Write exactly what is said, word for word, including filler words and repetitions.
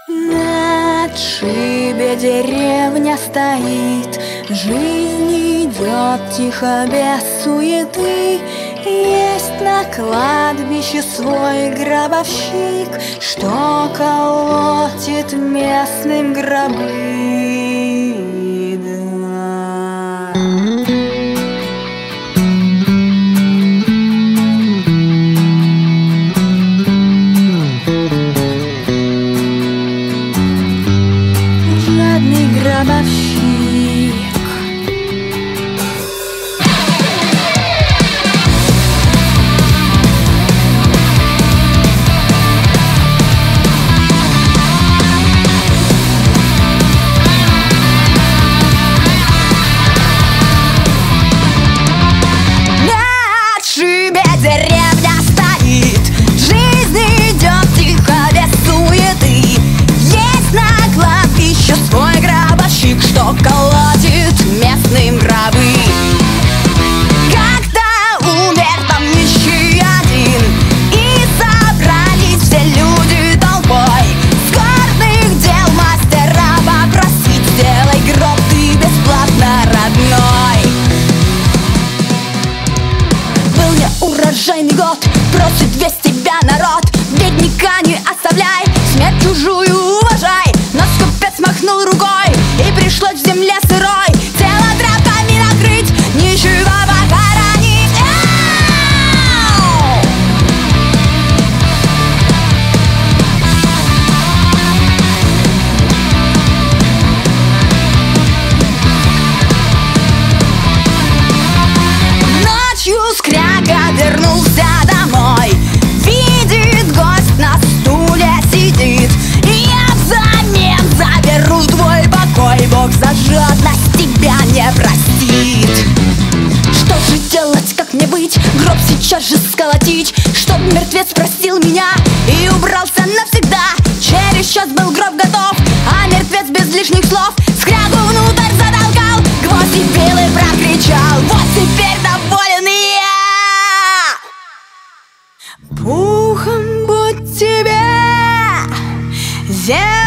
На отшибе деревня стоит, жизнь идет тихо, без суеты. Есть на кладбище свой гробовщик, что колотит местным гробы. Да. Жадный гробовщик. Деревня стоит, жизнь идет тихо, без суеты. Есть на кладбище свой гробовщик, что колотит местным гробы. Когда умер там нищий один, и собрались все люди толпой, с горных дел мастера попросить: сделай гроб ты бесплатно, родной. Урожайный год, просит весь тебя народ. Бедняка не оставляй, смерть чужую уважай. Но скупец махнул рукой, и пришлось в земле сырой тело травками накрыть, нищего похоронить. Ночью скряга вернулся домой, видит, гость на стуле сидит. Я взамен заберу твой покой, Бог за жадность тебя не простит. Что же делать, как мне быть? Гроб сейчас же сколотить, чтоб мертвец простил меня и убрался навсегда. Через час был гроб готов, а мертвец без лишних слов скрягу внутрь затолкал, гвозди бил и прокричал: вот теперь доволен я. Пухом будь тебе земля.